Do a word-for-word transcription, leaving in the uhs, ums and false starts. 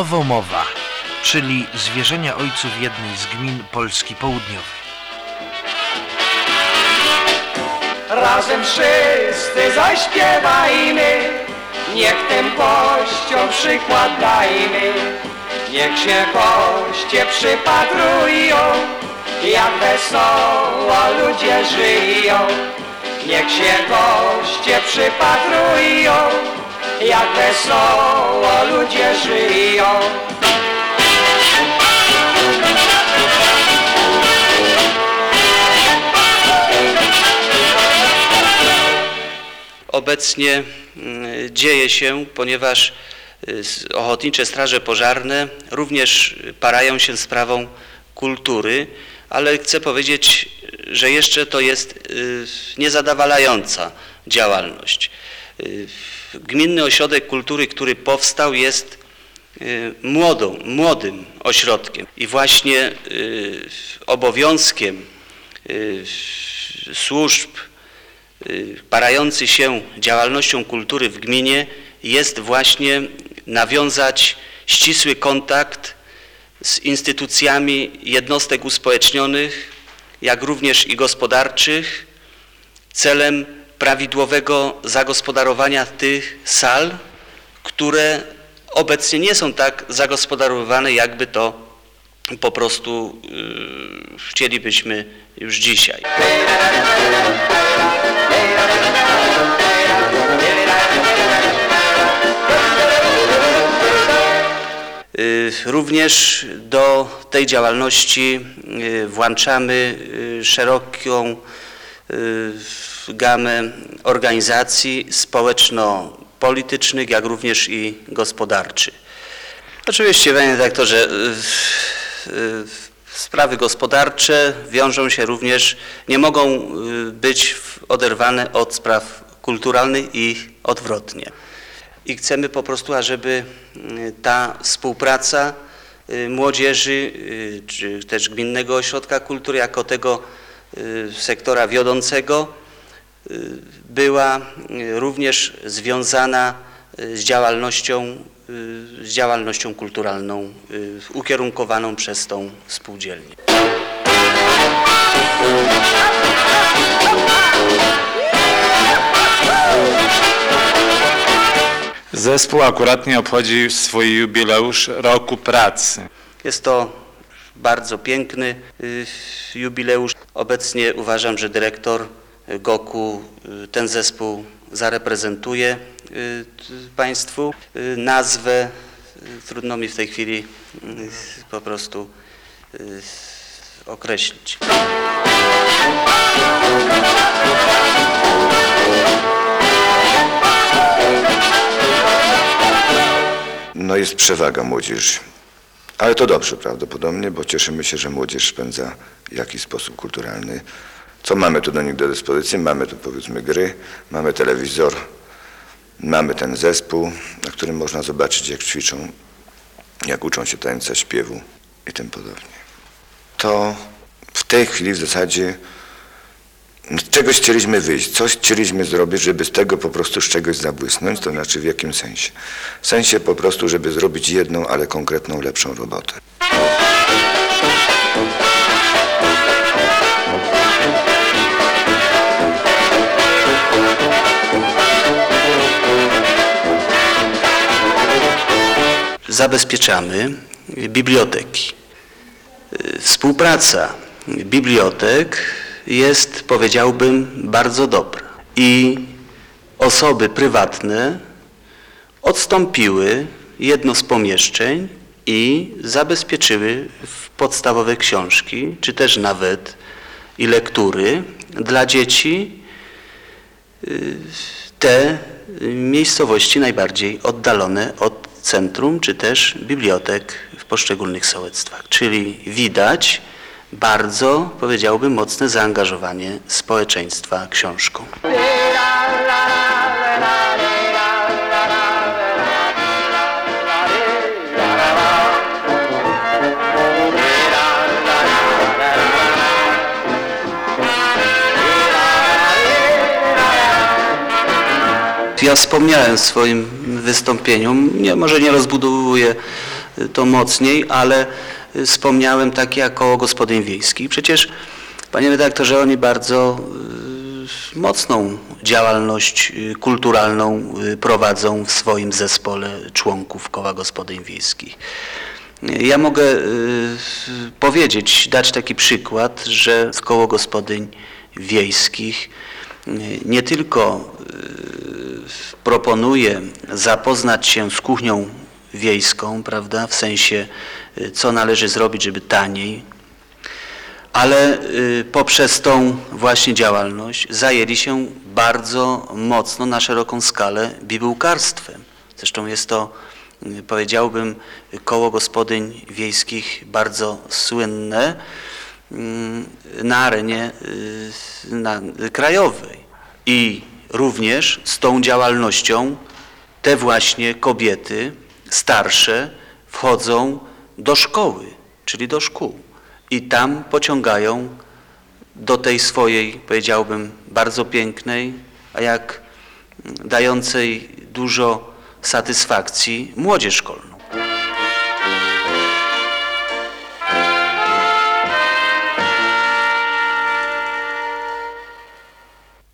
Nowomowa, czyli zwierzenia ojców jednej z gmin Polski Południowej. Razem wszyscy zaśpiewajmy, niech tym gościom przykład dajmy. Niech się goście przypatrują, jak wesoło ludzie żyją. Niech się goście przypatrują, jak wesoło ludzie żyją. Obecnie dzieje się, ponieważ ochotnicze straże pożarne również parają się sprawą kultury, ale chcę powiedzieć, że jeszcze to jest niezadowalająca działalność. Gminny Ośrodek Kultury, który powstał, jest młodą, młodym ośrodkiem i właśnie obowiązkiem służb parający się działalnością kultury w gminie jest właśnie nawiązać ścisły kontakt z instytucjami jednostek uspołecznionych, jak również i gospodarczych, celem prawidłowego zagospodarowania tych sal, które obecnie nie są tak zagospodarowane, jakby to po prostu yy, chcielibyśmy już dzisiaj. Również do tej działalności włączamy szeroką gamę organizacji społeczno-politycznych, jak również i gospodarczych. Oczywiście, panie redaktorze, sprawy gospodarcze wiążą się również, nie mogą być oderwane od spraw kulturalnych i odwrotnie. I chcemy po prostu, ażeby ta współpraca młodzieży, czy też Gminnego Ośrodka Kultury jako tego sektora wiodącego była również związana z działalnością, z działalnością kulturalną ukierunkowaną przez tą spółdzielnię. Zespół akuratnie obchodzi swój jubileusz roku pracy. Jest to bardzo piękny jubileusz. Obecnie uważam, że dyrektor Goku ten zespół zareprezentuje Państwu. Nazwę trudno mi w tej chwili po prostu określić. No jest przewaga młodzieży, ale to dobrze prawdopodobnie, bo cieszymy się, że młodzież spędza w jakiś sposób kulturalny. Co mamy tu do nich do dyspozycji? Mamy tu powiedzmy gry, mamy telewizor, mamy ten zespół, na którym można zobaczyć, jak ćwiczą, jak uczą się tańca, śpiewu i tym podobnie. To w tej chwili w zasadzie z czegoś chcieliśmy wyjść, coś chcieliśmy zrobić, żeby z tego po prostu z czegoś zabłysnąć, to znaczy w jakim sensie? W sensie po prostu, żeby zrobić jedną, ale konkretną, lepszą robotę. Zabezpieczamy biblioteki. Współpraca bibliotek jest, powiedziałbym, bardzo dobra i osoby prywatne odstąpiły jedno z pomieszczeń i zabezpieczyły podstawowe książki, czy też nawet i lektury dla dzieci te miejscowości najbardziej oddalone od centrum, czy też bibliotek w poszczególnych sołectwach. Czyli widać bardzo, powiedziałbym, mocne zaangażowanie społeczeństwa książką. Ja wspomniałem w swoim wystąpieniu, nie, może nie rozbudowuję to mocniej, ale wspomniałem takie jak Koło Gospodyń Wiejskich. Przecież, panie redaktorze, oni bardzo mocną działalność kulturalną prowadzą w swoim zespole członków Koła Gospodyń Wiejskich. Ja mogę powiedzieć, dać taki przykład, że Koło Gospodyń Wiejskich nie tylko proponuje zapoznać się z kuchnią wiejską, prawda, w sensie co należy zrobić, żeby taniej, ale poprzez tą właśnie działalność zajęli się bardzo mocno na szeroką skalę bibułkarstwem. Zresztą jest to, powiedziałbym, Koło Gospodyń Wiejskich bardzo słynne na arenie na, krajowej. I również z tą działalnością te właśnie kobiety starsze wchodzą do szkoły, czyli do szkół. I tam pociągają do tej swojej, powiedziałbym, bardzo pięknej, a jak dającej dużo satysfakcji młodzież szkolną.